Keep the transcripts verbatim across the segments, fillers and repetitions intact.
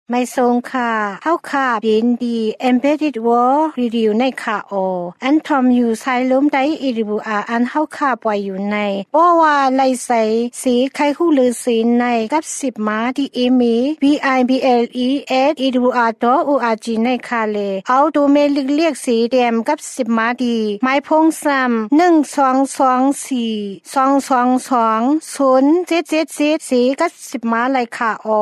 ไม่ทรงค่ะเฮาค่ะยินดี Embedded World Review ในค่ะโออันทอมอยู่ไซล้มได้อีริบูอาอันเฮาค่ะปล่อยอยู่ในบ่ว่าไลใสสีไข่ฮู้ลือสีในกับสิบมาที่อีมี b i b l e at e d u r dot org ในค่ะเลเอาดูเมลิกเรียกสีแดมกับสิบมาดีไม้พงซ้ำหนึ่ง สอง สอง สี่ สอง สอง สอง ศูนย์ เจ็ด เจ็ด เจ็ดสีกับสิบมาเลยค่ะโอ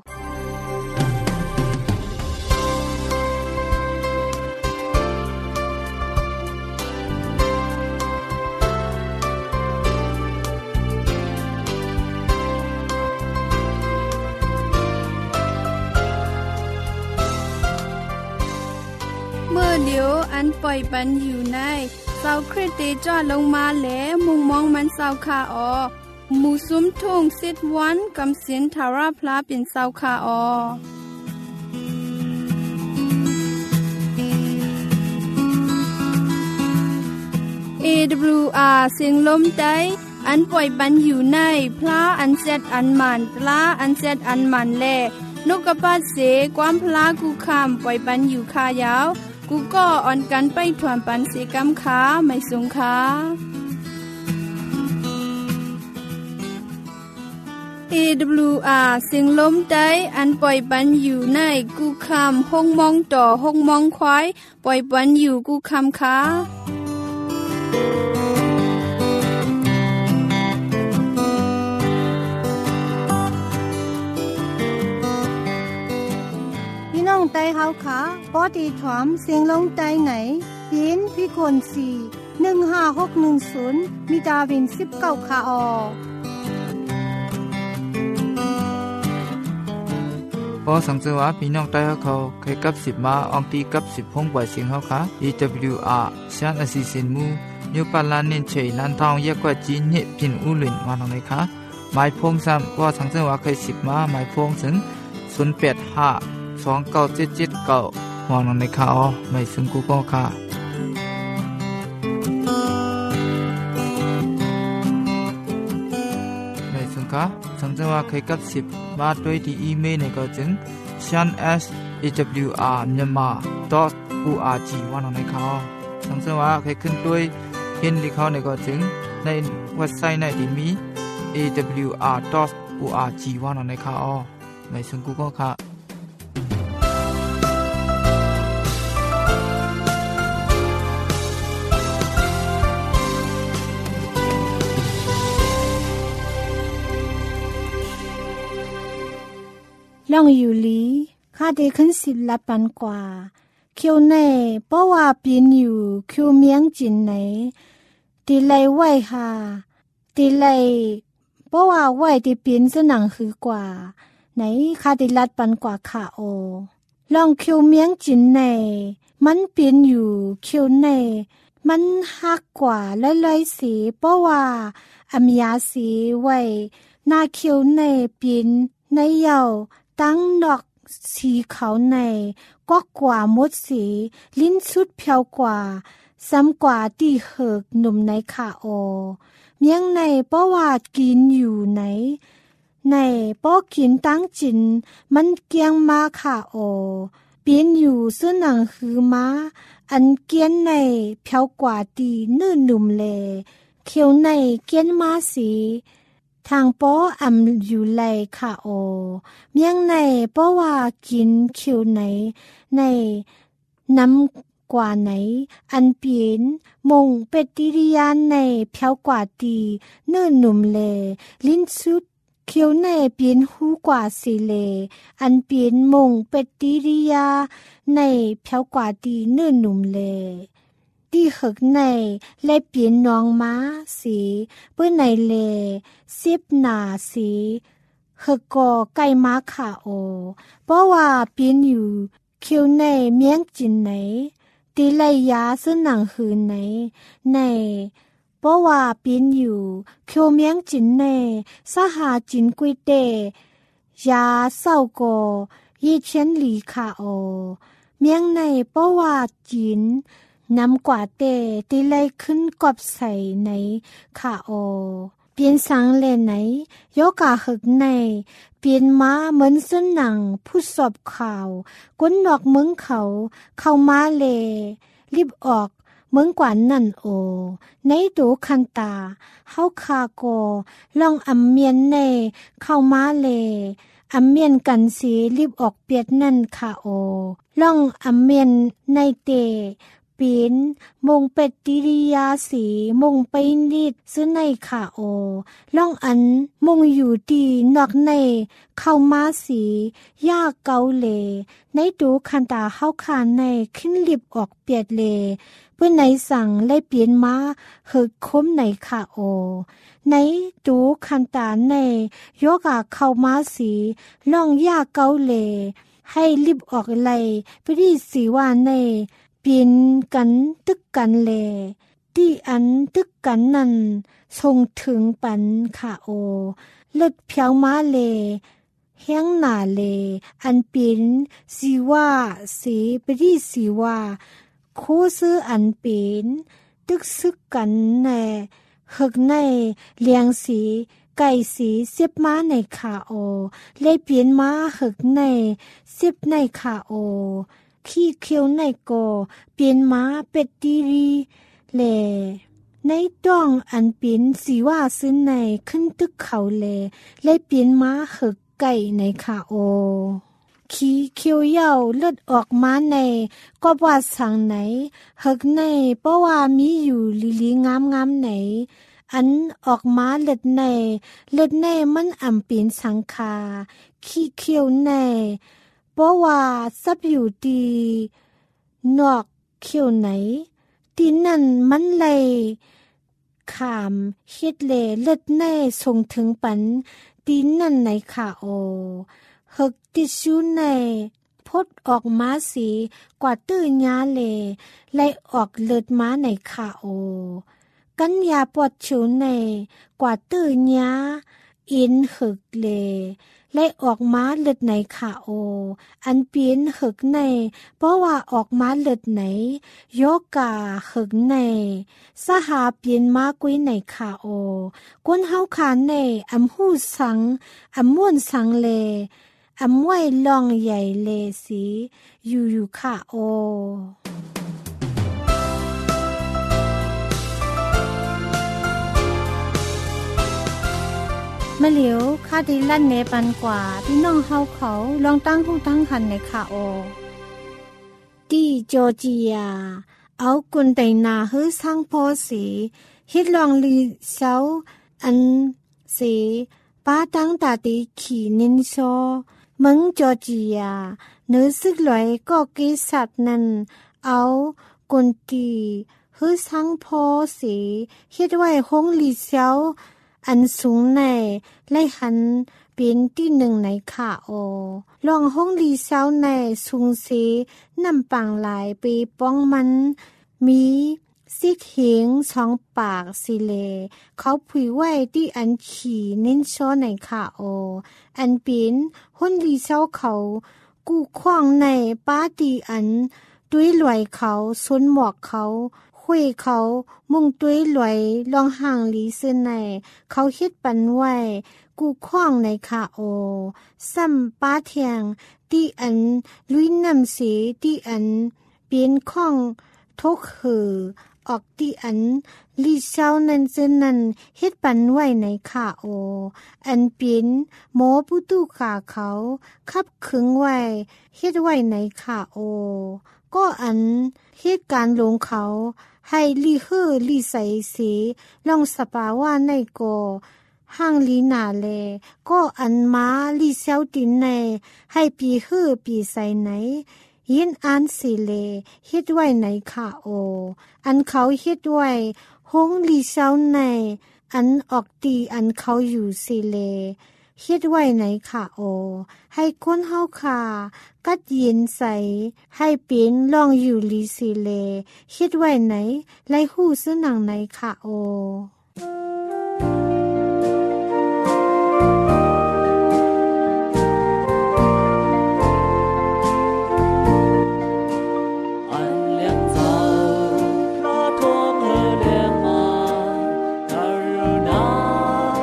เมื่อเดียวอันปล่อยปันอยู่ในเสาคริสติจอดลงมาแลมุงมองมันเสาคาออหมู่ซุ้มทุ่งสิทวันกำสินทาราพลาเป็นเสาคาออ เอ ดับเบิลยู อาร์ เสียงลมใจอันปล่อยปันอยู่ในพระอันเซดอันมันปลาอันเซดอันมันแลนกกระปาดเสความพลากูคำปล่อยปันอยู่คายาวกูก็อ่อนกันไปถวนปันเสกำขาไม่สงขาเอ ดับเบิลยู อาร์ เสียงลมใจอันปล่อยปันอยู่ในกูคำห้องมองต่อห้องมองควายปล่อยปันอยู่กูคำขาน้องไตเฮาค่ะปอดีถอมเสียงลงไตไหนยินพี่คนสี่ หนึ่ง ห้า หก หนึ่ง ศูนย์มีดาวินสิบเก้าค่ะออพอสังเกตว่าพี่น้องไต้เขาเคยกับสิบมาอองตีกับสิบพงปล่อยเสียงเขาค่ะ อี ดับเบิลยู อาร์ ชานอสิสินมูนิวปาลานินเฉยลันทองแยกกว่าจีนเนปินอุลินมาตรงไหนคะหมายพงซ้ำว่าสังเกตว่าเคยสิบมาหมายพงถึงศูนย์แปดห้าสองเก้าเจ็ดเจ็ดเก้ามองในข่าวไม่ซึ่งกูก็ค่ะไม่ซึ่งค่ะสังเกตว่าเคยกับสิบมาด้วยที่อีเมลในก็จึง shan s a w r myanmar dot org ว่าในข่าวสังเกตว่าเคยขึ้นด้วยเห็นที่เขาในก็จึงในเว็บไซต์ในที่มี a w r dot org ว่าในข่าวไม่ซึ่งกูก็ค่ะล่องอยู่ลีค่าเดขึ้นสิบละปันกว่าเคียวในเพราะว่าปีนอยู่คิวเมียงจินไหนตีไลไหวค่ะตีไลเพราะว่าไหวตีปีนสนังคือกว่าไหนค่าเดลัดปันกว่าค่ะโอล่องคิวเมียงจินในมันปีนอยู่คิวในมันหักกว่าและลอยสีเพราะว่าอเมียสีไหวหน้าคิวในปีนในเยาตั้งดอกสีขาวในกว่ากว่ามดสีลิ้นสุดเพียวกว่าซ้ำกว่าที่เหิกหนุ่มในขาโอเมียงในเพราะว่ากินอยู่ไหนในเพราะกินตั้งจินมันเกียงมาขาโอปีนอยู่ซึ่งหนังคือมาอันเกียนในเพียวกว่าตีนื่นหนุ่มเลเขียวในเกียนมาสีทางป้ออำอยู่ไหลค่ะโอเมียงในป้อว่ากินคิวไหนในน้ำกว่าไหนอันเปลี่ยนมงเป็ดติริยานในเพียวกว่าตีเนื้อหนุ่มเลลิ้นสุดเขียวในเปลี่ยนหูกว่าสีเลอันเปลี่ยนมงเป็ดติริยาในเพียวกว่าตีเนื้อหนุ่มเลที่หึกในและเปลี่ยนน้องม้าสีเพื่อในเลซิบหนาสีหึกก่อไก่ม้าขาโอเพราะว่าเปลี่ยนอยู่คิวในเมียงจินไหนตีไลยาซึ่งหนังหืนไหนในเพราะว่าเปลี่ยนอยู่คิวเมียงจินในสหาจินกุยเตยาเศร้าก่อยี่เชียนหลีขาโอเมียงในเพราะว่าจินนำกว่าเตตีไลขึ้นกอบใส่ในขาโอเปลี่ยนสังเลไหนโยกาหึกในเปลี่ยนม้าเหมือนสุนังผู้สอบข่าวก้นนอกเมืองเขาเข้ามาเลรีบออกเมืองกว่านั่นโอในตูคันตาเฮาคาโกลองอำเมียนในเข้ามาเลอำเมียนกันสีรีบออกเปียดนั่นคาโอล่องอำเมียนในเตปีนมงเป็ดติริยาสีมงไปนิดซื้อในคาโอล่องอันมงอยู่ดีนอกในเข้ามาสียาเกาเลในตูคันตาเฮาคาในขึ้นรีบออกเปียดเลเพื่อไหนสั่งไล่เปลี่ยนมาเหิดคมในคาโอในตูคันตาในโยกาเข้ามาสีล่องยาเกาเลให้รีบออกไล่ไปที่สีว่าในเปลี่ยนกันตึกกันเลที่อันตึกกันนั้นส่งถึงปันคาโอเลิดเพียวมาเลเฮียงหนาเลอันเปลี่ยนสีว่าสีไปที่สีว่าโคซื้ออันเป็นตึกซึกกันแน่หึกในเลียงสีไก่สีเสียบม้าในคาโอเลยเปลี่ยนม้าหึกในเสียบในคาโอขี้เคียวในโกเปลี่ยนม้าเป็ดดีรีเลในต้องอันเป็นสีว่าซื้อในขึ้นตึกเขาเลเลยเปลี่ยนม้าหึกไก่ในคาโอขี้เคียวเย่าเลือดออกมาในก็ว่าสั่งไหนหึกในเพราะว่ามีอยู่ลีลีงามงามไหนอันออกมาเลือดในเลือดในมันอ่ำเป็นสังคาขี้เคียวในเพราะว่าซับอยู่ดีนอกเคียวไหนที่นั่นมันเลยขามเฮ็ดเลเลือดในส่งถึงปันที่นั่นในคาโอหึกติชูในพดออกมาสีกว่าตื้อยาเลไล่ออกเลือดมาในคาโอกันยาปวดชูในกว่าตื้อยาอินหึกเลไล่ออกมาเลือดในคาโออันเปลี่ยนหึกในเพราะว่าออกมาเลือดไหนโยกาหึกในสหาเปลี่ยนมากุยในคาโอกวนเฮาคาในอำหูสังอำม่วนสังเลอำไว้ลองใหญ่เลสีอยู่อยู่ค่ะโอมะเหลียวคาดีลั่นเนปันกว่าพี่น้องเฮาเขาลองตั้งหูตั้งหันในค่ะโอตีจอร์เจียเอากุนไดนาฮื้อสังโพสีฮิตลองลีเซาอันสีป้าตั้งตาตีขี่นินโซเมืองจอร์เจียเนื้อซึกลอยก็กิสัตนั้นเอากุนตีฮื้อสังโพสีฮิตไว้ห้องลีเซาอันสูงในไล่หันเป็นที่หนึ่งในค่ะโอลองห้องลีเซาในสูงสีนำปังหลายปีป้องมันมีซิกเหงสองปากสิเลเขาผุยไว้ที่อันขี่นินโซในค่ะโออันเป็นห้องลีเซาเขากู้คว้างในป้าตีอันด้วยลอยเขาสนหมวกเขาคุยเขามุ่งตุ้ยหลวยลองห่างลีซึนในเขาเฮ็ดปันไว้กูคว้างในคาโอซ้ำป้าเทียงที่อันลุยน้ำสีที่อันเปลี่ยนข้องทุกหือออกที่อันลีเช้านั้นซึนนั้นเฮ็ดปันไว้ในคาโออันเปลี่ยนหมอผู้ตู้ขาเขาคับขึงไว้เฮ็ดไว้ในคาโอก็อันเหตุการณ์ลงเขาให้ลีเฮอลีใสสีลองสปาว่าในโกห้างลีนาเลก็อันมาลีเซลตินในให้ปีเฮอปีใสไหนยินอันสิเลเฮ็ดไว้ในค่ะโออันเขาเฮ็ดไว้ห้องลีเซลในอันออกตีอันเขาอยู่สิเลเฮ็ดไว้ในค่ะโอให้คนเฮาค่ะกัดยินใสให้เป็นลองอยู่ลีสิเลเฮ็ดไว้ไหนไล่หู้ซื้อหนังในค่ะโอ他托和怜悯，他如那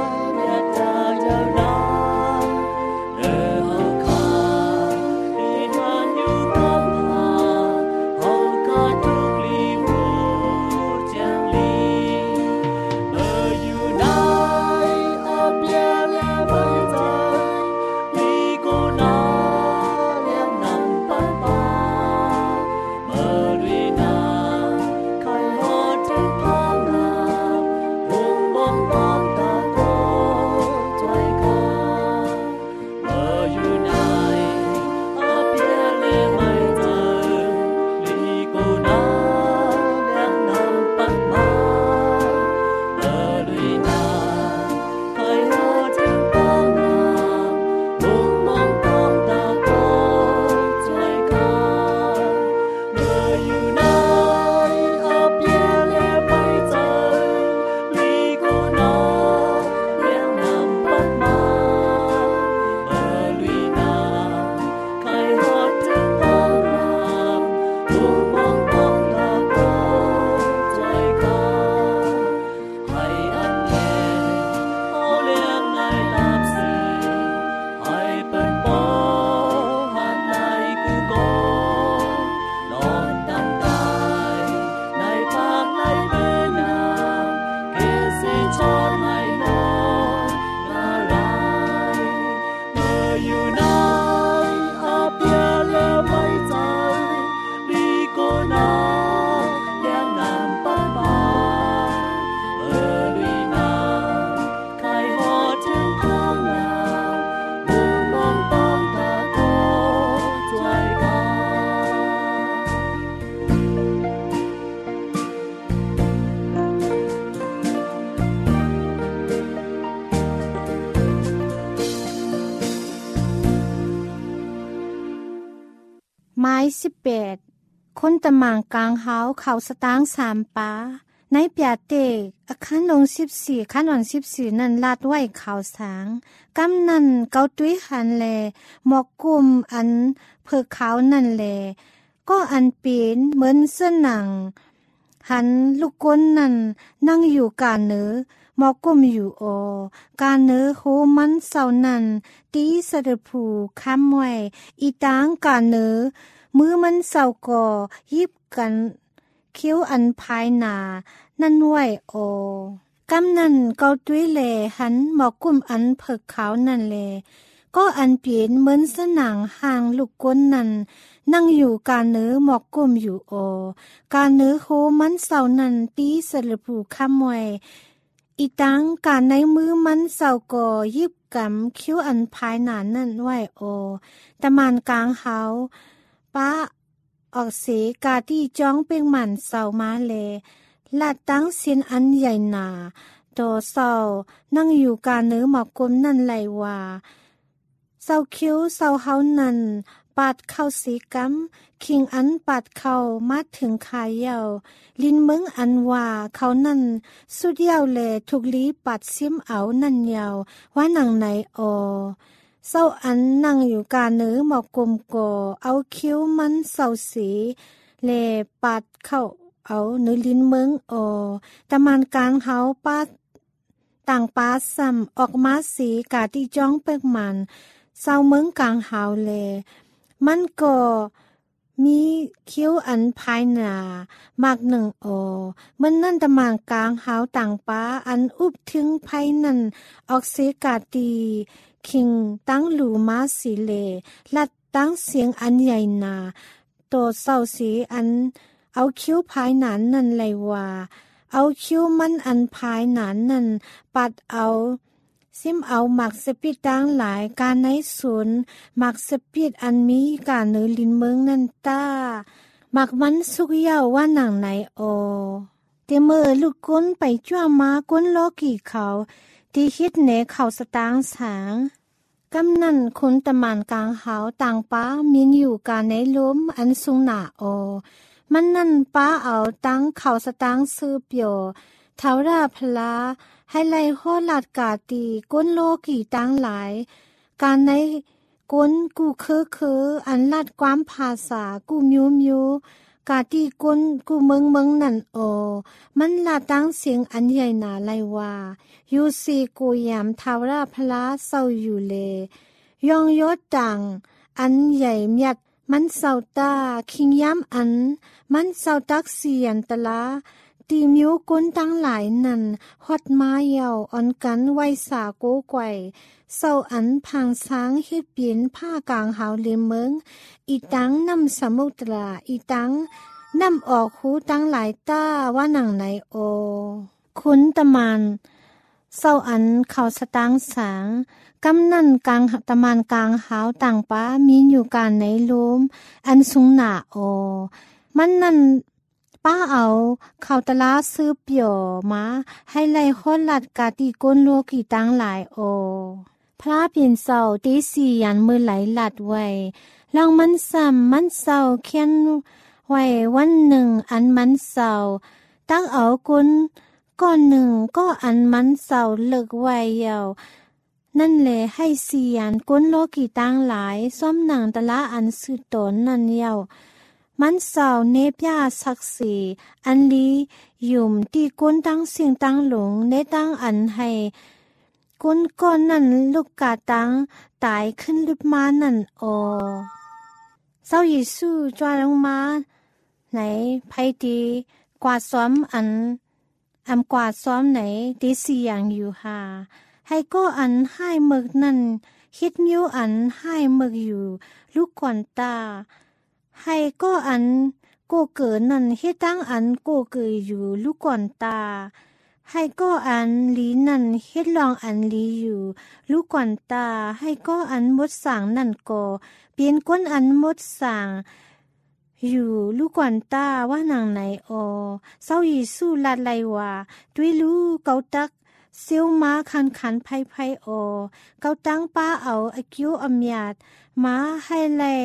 ไม้สิบแปดคนตะมางกลางเฮาเขาสตางค์สามปาในเปียเตกอาคารลงสิบสี่ขั้นอ่อนสิบสี่นั่นลาดไว้ข่าวสางกำนั่นเกาตุ้ยหันแลหมอกกุมอันเพิกขาวนั่นแลก็อันเป็นเหมือนเสื้อหนังหันลูกก้นนั่นนั่งอยู่กาเนื้อหมอกกุมอยู่โอกาเนื้อโหมันเศร้านั่นตีสะดผูค้ำไว้อีตางกาเนื้อมือมันเศร้าก่อยิบกันเคี้ยวอันภายหนานั่นไว้โอกำนั่นเกาตุ้ยแลหันหมอกกุมอันเพิกขาวนั่นแลก็อันเปลี่ยนเหมือนสนางห่างลูกก้นนั่นนั่งอยู่กาเนื้อหมอกกุมอยู่โอกาเนื้อโหมันเศร้านั่นตีสะดผูค้ำไว้อีตังการในมือมันเศร้าก่อยิบกำคิ้วอันภายหนานั่นไว้โอตะมานกลางเฮาป้าออกเสกาที่จ้องเป่งหมันเศร้ามาเลลาดตั้งเสียนอันใหญ่หนาโตเศร้านั่งอยู่กาเนื้อหมอกกุมนั่นไหลว่าเศร้าคิ้วเศร้าเฮานั่นปาดเข้าสีกำคิงอันปาดเข้ามาถึงขายเยาลินเมืองอันว่าเขานั่นสุดเยาวแลทุกลีปัดซิมเอานั่นเยาว่าหนังไหนออเศร้าอันนั่งอยู่กาเนื้อหมอกกลมก่อเอาคิ้วมันเศร้าสีแลปัดเข้าเอาเนื้อลินเมืองออตะมานการเฮาปาดต่างปาซ้ำออกมาสีกาที่จ้องเปิกมันเศร้าเมืองกลางเฮาแลมันก็มีคิ้วอันภายหนามากหนึ่งโอมันนั่นตะมางกลางหาวต่างป้าอันอุบถึงภายนั่นออกเสกาตีคิงตั้งหลูมาสีเลลัดตั้งเสียงอันใหญ่นาโตเศร้าสีอันเอาคิ้วภายหนานนั่นเลยว่าเอาคิ้วมันอันภายหนานนั่นปัดเอาซิมเอาหมักสปิดดังหลายการในสวนหมักสปิดอันมีการเนื้อลินเมืองนั่นตาหมักมันสุกเย้าว่าหนังไหนโอเตเมอลูกก้นไปจ้วมาก้นโลกี่เขาที่ฮิตเนเขาสตางสางกำนั่นคนตะมานกลางหาวต่างป้ามีอยู่การในล้มอันสูงหนาโอมันนั่นป้าเอาตั้งเขาสตางซื้อเปียวเท้าราพลาให้ไล่โหลาดกาตีก้นโลกี่ตั้งหลายการในก้นกูเคอเคออันลาดความภาษากูมิวมิวกาตีก้นกูเมืองเมืองนั่นโอมันลาตั้งเสียงอันใหญ่หนาไลว่ายูซีกูยามเท้าราพลาเศร้าอยู่เลยยองยศต่างอันใหญ่เมียดมันเศร้าตาคิงย้ำอันมันเศร้าตักเสียนตะลาตีมิวก้นตั้งหลายนั่นฮอดมาเยาอ่อนกันไว้สาโกไกวเศร้าอันพังช้างเฮ็ดเปลี่ยนผ้ากลางหาวเลเมืองอีตังนำสมุตราอีตังนำออกหูตั้งหลายต้าว่าหนังไหนโอคุณตะมันเศร้าอันเขาสตางสางกำนั่นกลางตะมันกลางหาวต่างป้ามีอยู่การในล้มอันสูงหนาโอมันนั่นป้าเอาเขาตะลาซื้อเปียวมาให้ไล่ฮอดลัดกาตีก้นโลกี่ตั้งหลายโอพระเปลี่ยนเศร้าตีสี่ยันมือไหลหลัดไว้ลองมันซ้ำมันเศร้าเขียนไว้วันหนึ่งอันมันเศร้าตั้งเอาก้นก้อนหนึ่งก็อันมันเศร้าเลิกไว้ยาวนั่นแหละให้เสียนก้นโลกี่ตั้งหลายซ้อมหนังตะละอันสือตนนั่นยาวมันเศร้าเนปยาศักดิ์ศรีอันลียุ่มที่ก้นตั้งเสียงตั้งหลงในตั้งอันให้ก้นก้อนนั่นลูกกาตั้งตายขึ้นลึกมานั่นโอเศร้าเยซูจวาลงมาไหนไพดีกว่าซ้อมอันอำกว่าซ้อมไหนตีเสียงอยู่หาให้ก็อันให้หมึกนั่นคิดนิ้วอันให้หมึกอยู่ลูกก่อนตาให้ก็อันโกเกิดนั่นเฮ็ดตั้งอันโกเกิดอยู่ลูกก่อนตาให้ก็อันลีนั่นเฮ็ดลองอันลีอยู่ลูกก่อนตาให้ก็อันมดสางนั่นก็เปลี่ยนก้นอันมดสางอยู่ลูกก่อนตาว่านางไหนออเศร้ายีสู้ลาดไลว่าด้วยลูกเกาตักเซียวมาคันขันไพ่ไพ่ออเกาตั้งป้าเอาอคิวอมยาดมาให้แล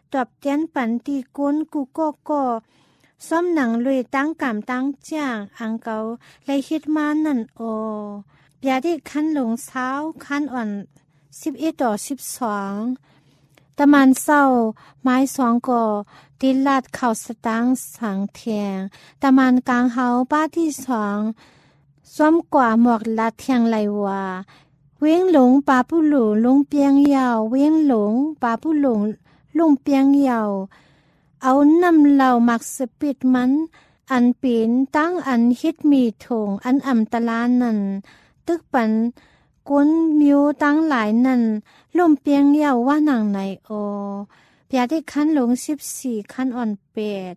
ตอบเตียนปันตีก้นกูก็ก็ซ้อมหนังลุยตั้งกำตั้งจ้างอังเกาเลยคิดมานั่นโอเปียที่คันหลงเช้าคันอ่อนสิบเอ็ดต่อสิบสองตะมันเศร้าไม้สองก่อติลาดเข่าสตางสังเทียงตะมันกลางเฮาป้าที่สองซ้อมกว่าหมอกลัดเทียงไหลว่าเว้งหลงปาผู้หลูลงเปียงยาวเว้งหลงปาผู้หลงลงเปียงยาวเอาน้ำเหล่ามักสปิดมันอันปีนตั้งอันฮิดมีถงอันอ่ำตะลานั่นตึกปันก้นมิวตั้งหลายนั่นลมเปียงยาวว่าหนังไหนโอเปียได้คันหลงสิบสี่คันอ่อนเป็ด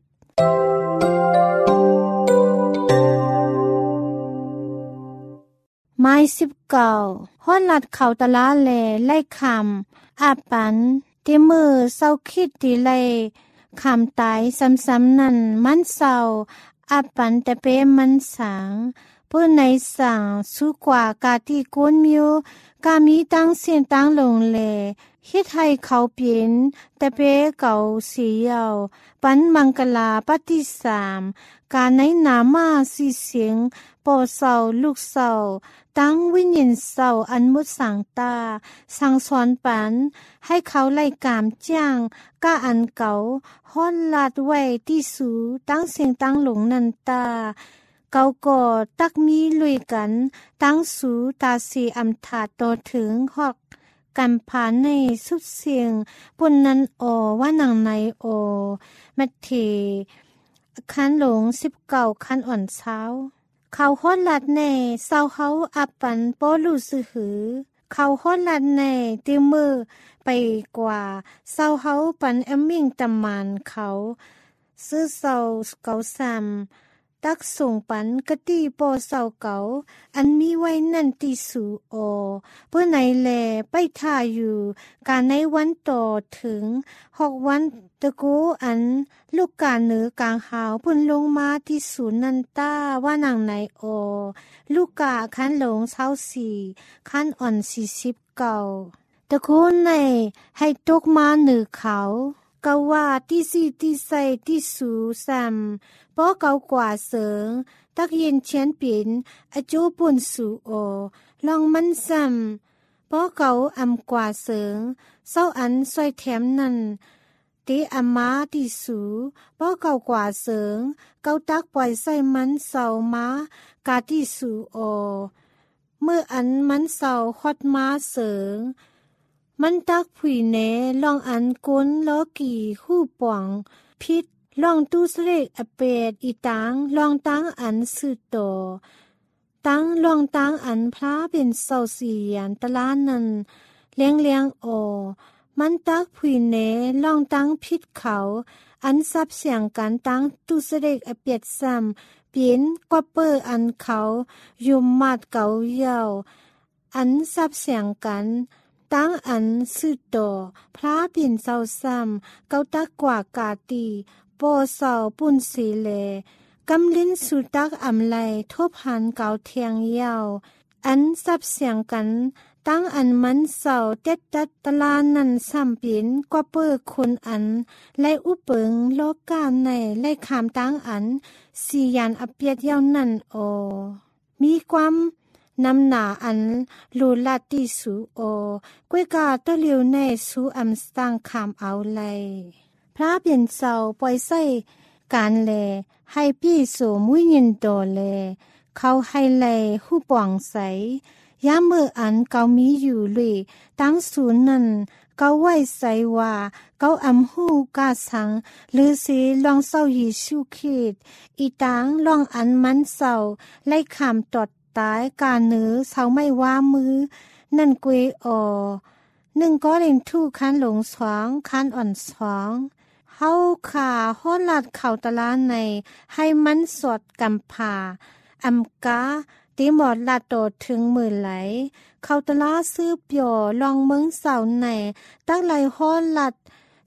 ไม้สิบเก่าห้อนลัดเข่าตะลาแลไล่คำอาปันที่มือเศร้าคิดตีไลคำตายซ้ำๆนั่นมันเศร้าอาปันแต่เป้มันสางผู้ในสั่งสู้กว่ากาที่ก้นมิวกามีตั้งเสียนตั้งลงเลฮิตให้เขาเปลี่ยนแต่เป้เก่าสีเยาวปันมังกลาปฏิสามการในนามาสีเสียงปอเศร้าลูกเศร้าตั้งวิญญาณเศร้าอันมุดสังตาสั่งสอนปันให้เขาไล่กามจ้างก้าอันเก่าฮ้อนลาดไว้ที่สูตั้งเสียงตั้งหลงนันตาเกาก่อตักมีลุยกันตั้งสูตาสีอำถาโตถึงหอกกันผ่านในสุดเสียงปุ่นนั้นโอว่าหนังในโอแมทเทคันหลงสิบเก่าคันอ่อนเช้าเขาฮอดลัดในเศร้าเขาอับปันโปลูสือหือเขาฮอดลัดในติวมือไปกว่าเศร้าเขาปันเอมมิ่งตำมันเขาซื้อเศร้าเก่าซ้ำตักส่งปันกะตีโปเศร้าเก่าอันมีไว้นั่นตีสูโอเพื่อไหนแลไปท่าอยู่การในวันต่อถึงหกวันตะกูอันลูกกาเหนือกลางหาวพุ่นลงมาที่ศูนย์นันต้าว่านางไหนโอลูกกาคันหลงเช้าสี่คันอ่อนสี่สิบเก่าตะกูในให้ตกมาเหนือเขากะว่าที่สี่ที่ใส่ที่สูซ้ำป้อเก่ากว่าเสิงตักเย็นเชียนปิ่นอจูปุ่นสูโอลองมันซ้ำป้อเก่าอำกว่าเสิงเศร้าอันซอยแถมนั่นตีอามาที่สูป้อเก่ากว่าเสิงเก่าตักปล่อยใส่มันเศร้ามากาที่สูโอเมื่ออันมันเศร้าคอดมาเสิงมันตักผุยเนลองอันก้นล้อกี่คู่ป่องพิษลองตู้เสลกอเปดอีตังลองตั้งอันสืดโตตั้งลองตั้งอันพระเป็นเศร้าเสียนตะล้านนั้นเลี้ยงเลี้ยงโอมันตักผุยเนลองตั้งพิษเขาอันซับเสียงกันตั้งตู้เสลกอเปดซ้ำเปลี่ยนกว่าเปอร์อันเขายุมมาดเก่าเยาอันซับเสียงกันตั้งอันสืดโตพระเป็นเศร้าซ้ำเกาตักกว่ากาตีโปเศร้าปุ่นสีเลกำลิ้นสุตักอำไลทบหันเกาเทียงเยาวอันซับเสียงกันตั้งอันมันเศร้าเต็ดตัดตะลานันซ้ำเปลี่ยนกว่าเปิดคนอันไล่อุเปิงโลกาในไล่ขามตั้งอันสี่ยานอเปียดยาวนั่นโอมีความนำหนาอันลูลาติสูโอกวยกาตะเลียวในสูอัมสตังคามเอาไลพระเปลี่ยนเศร้าปล่อยใส่การแลให้พี่โสมุยยินโตแลเขาให้ไลหูป่องใสยามเมื่ออันเกามีอยู่เลยตั้งศูนย์นั้นเกาไว้ใส่ว่าเกาอำหูกาสังหรือสีลองเศร้ายีชูขีดอีตังลองอันมันเศร้าไล่ขามตอดตายการเนื้อเสาไม่ว่ามือนั่นกวยออหนึ่งก็เล่นทู่คันหลงสองคันอ่อนสองเฮาขาห้อลัดเข่าตะลาในให้มันสดกำผาอำกาตีหมอดลาโตถึงมือไหลเข่าตะลาซื้อเปียวลองเมืองเสาในตั้งไหลห้อลัด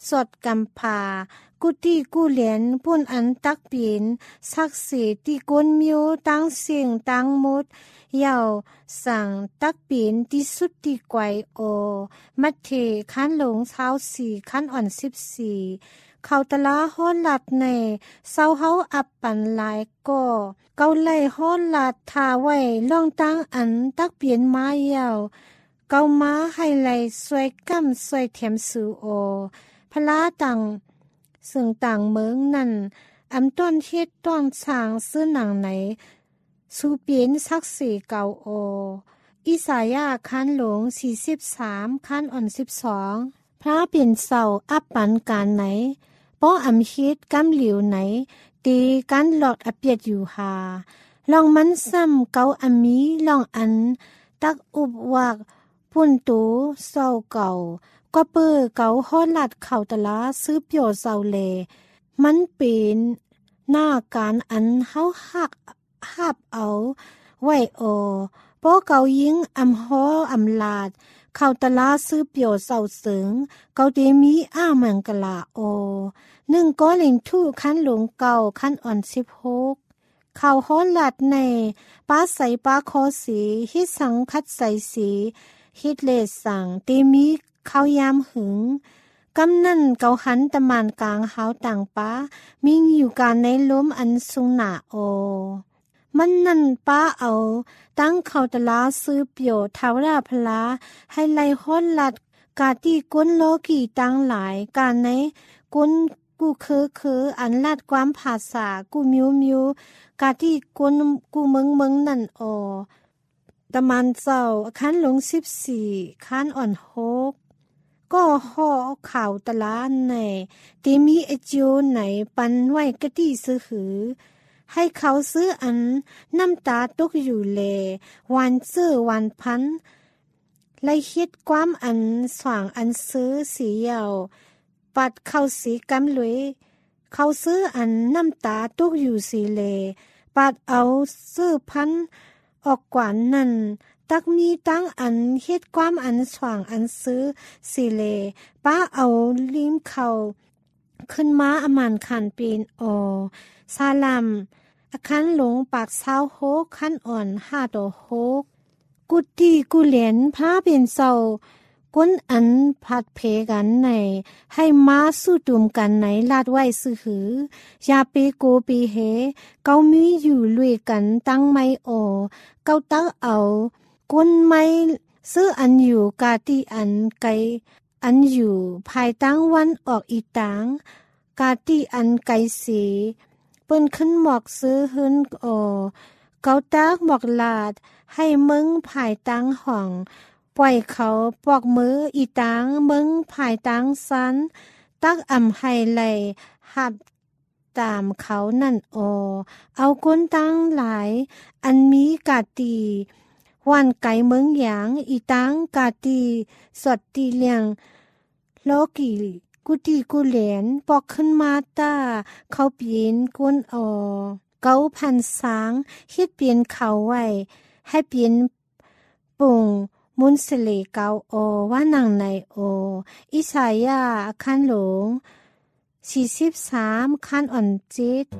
สดกำพากุฏิกูเหรียญปุ่นอันตักปีนศักดิ์สิทธิ์ที่ก้นมิวตั้งเสียงตั้งมุดยาวสั่งตักปีนที่สุดที่ไกวโอมัดเทขันหลงเช้าสี่ขันอ่อนสิบสี่เขาตะลาฮ้อนหลัดในเศร้าเฮาอับปันหลายก็เกาไล่ฮ้อนหลัดทาไว้ล่องตั้งอันตักเปลี่ยนมายาวเกามาให้ไหลสวยก้ำสวยเทียมสูโอพลาตังซึ่งต่างเมืองนั่นอำต้นเฮ็ดต้นสร้างซื้อหนังไหนสูเปลี่ยนสักสี่เก่าโออิสายาคันหลงสี่สิบสามคันอ่อนสิบสองพระเปลี่ยนเศร้าอับปันการไหนป้ออำคิดกำเหลียวไหนตีกันหลอดอเปียดอยู่หาลองมันซ้ำเกาอมีลองอันตักอุบวากปุ่นตูเศร้าเก่าก็เปื้อเกาฮ้อนหลัดเข่าตะลาซื้อเปียวเศร้าเลมันเป็นหน้าการอันเฮาหักหับเอาไว้โอป้อเกายิงอำฮ้ออำลาดเข้าตะลาซื้อเปียวเศร้าเสงเกาเดมีอ้ามังกะลาโอหนึ่งก้อเหล่งทู่คันหลงเก่าคันอ่อนสิบหกเข้าฮ้อนหลัดในป้าใสป้าคอสีฮิตสังคัดใสสีฮิตเลสังเตมีเข้ายามหึงกำนั่นเกาหันตะมานกลางเฮาต่างป้ามิงอยู่การในล้มอันสูงหนาโอมันนั่นป้าเอาตั้งเขาตะลาซื้อเปียวทาวราพลาให้ไล่ฮ้อนหลัดกาที่ก้นโลกีตั้งหลายการในก้นกูเคอเคออันลาดความภาษากูมิวมิวกาที่ก้นกูเมืองเมืองนั่นโอตะมันเจ้าคันหลงสิบสี่คันอ่อนหกก็ห่อข่าวตะลาในตีมีไอจิวไหนปันไว้กะตี้ซื้อหือให้เขาซื้ออันน้ำตาตกอยู่เลวันเสื้อวันพันไล่คิดความอันสว่างอันซื้อสีเยาวปัดเข้าสีกำลุยเขาซื้ออันน้ำตาตกอยู่สีเลปัดเอาซื้อพันออกกว่านั่นตักมีตั้งอันเฮ็ดความอันสว่างอันซื้อสิเลป้าเอาลิ้มเขาขึ้นมาอมันขันปีนโอซาลัมอาคันหลงปากเศร้าโฮกคันอ่อนห้าดอกโฮกกุฏิกุเหรียญพระเป็นเศร้าก้นอันผัดเพกันในให้มาสู้ตุมกันในลาดไว้ซื้อหือยาปีโกปีเฮเกามีอยู่ลุยกันตั้งไม่โอเกาตั้งเอาก้นไม่ซื้ออันอยู่กาตีอันไกอันอยู่ภายตั้งวันออกอีตางกาตีอันไกสีเปิ้นขึ้นหมอกซื้อหืนโอเกาตากหมอกลาดให้มึงภายตั้งห้องปล่อยเขาปอกมืออีตางมึงภายตั้งซันตักอ่ำให้ไหลหับตามเขานั่นโอเอาก้นตั้งหลายอันมีกาตีวันไก่เมืองหยางอีตังกาตีสดตีเลียงโลกีกุตีกุเหรียญปอกขึ้นมาตาเขาเปลี่ยนก้นออเกาพันสางเฮ็ดเปลี่ยนเขาไว้ให้เปลี่ยนปุ่งมุนสเลเกาโอว่านางในโออิสายาคันหลงสี่สิบสามคันอ่อนจิต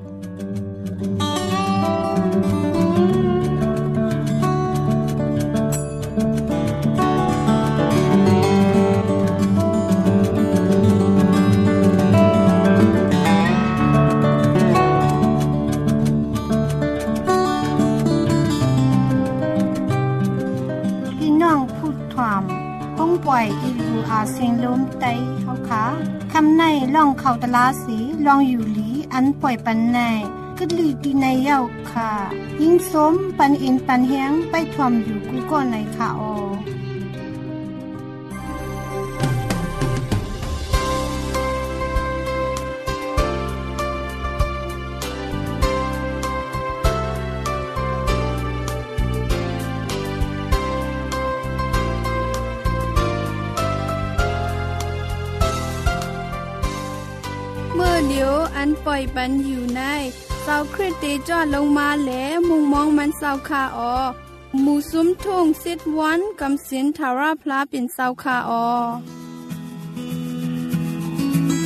ห้องปล่อยอีรูอาเสียงลมไตเฮาค่ะคำในล่องเขาตะลาสีลองอยู่หลีอันปล่อยปันในกึดลีดีในเย้าค่ะยิ่งสมปันอินปันเฮียงไปทวมอยู่กูก่อนในค่ะออเดี๋ยวอันปล่อยปันอยู่ในเสาคริสเตจอดลงมาแหลมุงมองมันเสาคาออหมู่ซุ้มทุ่งสิทวันกำสินทาราพลาเป็นเสาคาออ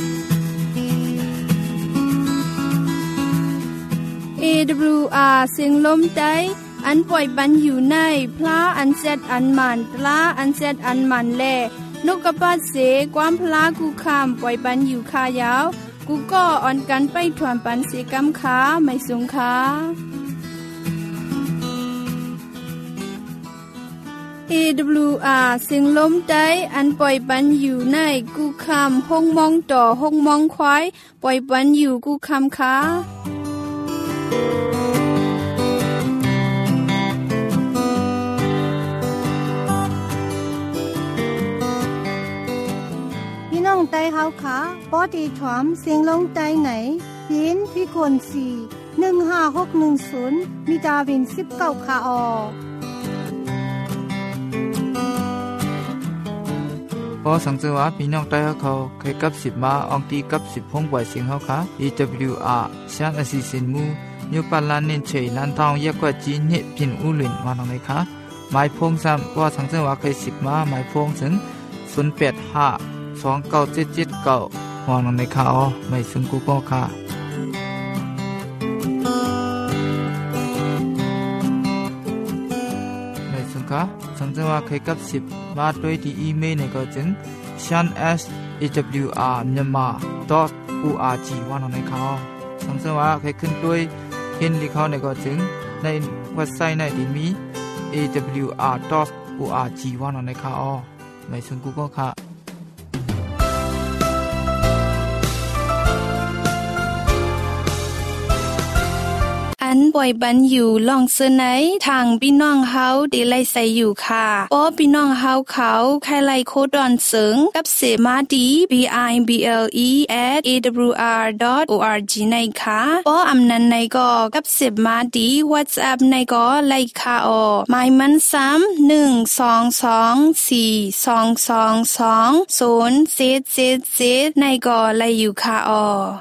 เอ ดับเบิลยู อาร์ เสียงลมใต้อันปล่อยปันอยู่ในพระอันเซตอันมันตราอันเซตอันมันแลนกกระปัดเสความพลากูคำปล่อยปันอยู่คายาวกูก็อ่อนกันไปถวนปันเสกำขาไม่สงขาเอ ดับเบิลยู อาร์ เสียงลมใต้อันปล่อยปันอยู่ในกูคำห้องมองต่อห้องมองควายปล่อยปันอยู่กูคำขาพี่น้องไต้เฮาขาปอดีถวมเสียงลงใต้ไหนยินที่กวนสี่ หนึ่งห้าหกหนึ่งศูนย์มีดาวินสิบเก้าคาออพอสังเกตว่าพี่น้องใต้เขาเคยกับสิบมาอองตีกับสิบพงปล่อยเสียงเขาค่ะ อี ดับเบิลยู อาร์ เสียงอสิสินมูนิวปาลานเน้นเฉยลันทองแยกกว่าจีนเฮพินอูหลินมาตรงไหนคะหมายพงซ้ำว่าสังเกตว่าเคยสิบมาหมายพงถึงศูนย์แปดห้าสองเก้าเจ็ดเจ็ดเก้ามาตรงไหนคะอ๋อไม่ซึ่งกูก็ค่ะไม่ซึ่งค่ะสังเกตว่าเคยกับสิบมาด้วยที่อีเมลในก็จึง ชัน เอส เอ ดับเบิลยู อาร์ myanmar ดอท โอ อาร์ จี ว่าตรงไหนคะสังเกตว่าเคยขึ้นด้วยเห็นลิขเขาในก็จึงในเว็บไซต์ในที่มี เอ ดับเบิลยู อาร์ ดอท โอ อาร์ จี ว่าตรงไหนคะอ๋อไม่ซึ่งกูก็ค่ะอันป่วยบันอยู่ลองเสนอทางพี่น้องเฮาดีไลใส่อยู่ค่ะป้อพี่น้องเฮาเขาใครไลโคดอนเสิงกับเสมาดี บี ไอ บี แอล อี แอท เอ ดับเบิลยู อาร์ ดอท โอ อาร์ จี ในค่ะป้ออำนันในก็กับเสมาดี WhatsApp ในก็ไลค่ะออหมายมันซ้ำหนึ่ง สอง สอง สี่ สอง สอง สอง ศูนย์ เจ็ด เจ็ด เจ็ดในก็ไลอยู่ค่ะออ